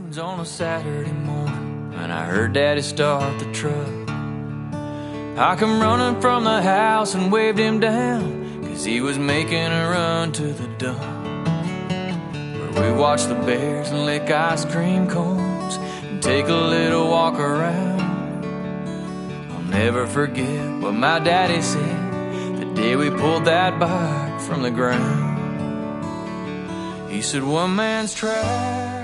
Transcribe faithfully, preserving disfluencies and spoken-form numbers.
rains on a Saturday morning, and I heard Daddy start the truck. I come running from the house and waved him down, 'cause he was making a run to the dump, where we watched the bears and lick ice cream cones and take a little walk around. I'll never forget what my daddy said the day we pulled that bike from the ground. He said, one man's trash